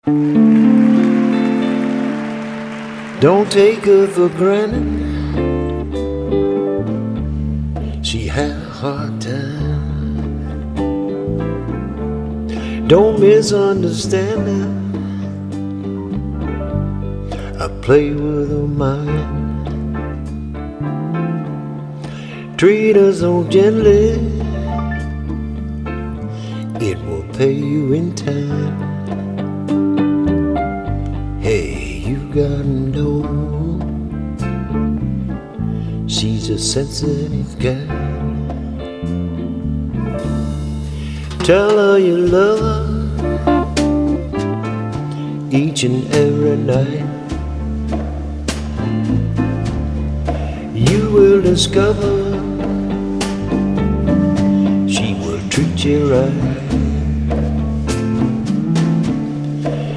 Don't take her for granted. She had a hard time. Don't misunderstand her. I play with her mind. Treat her so gently, it will pay you in time. Hey, you gotta know, she's a sensitive gal. Tell her you love her each and every night. You will discover she will treat you right.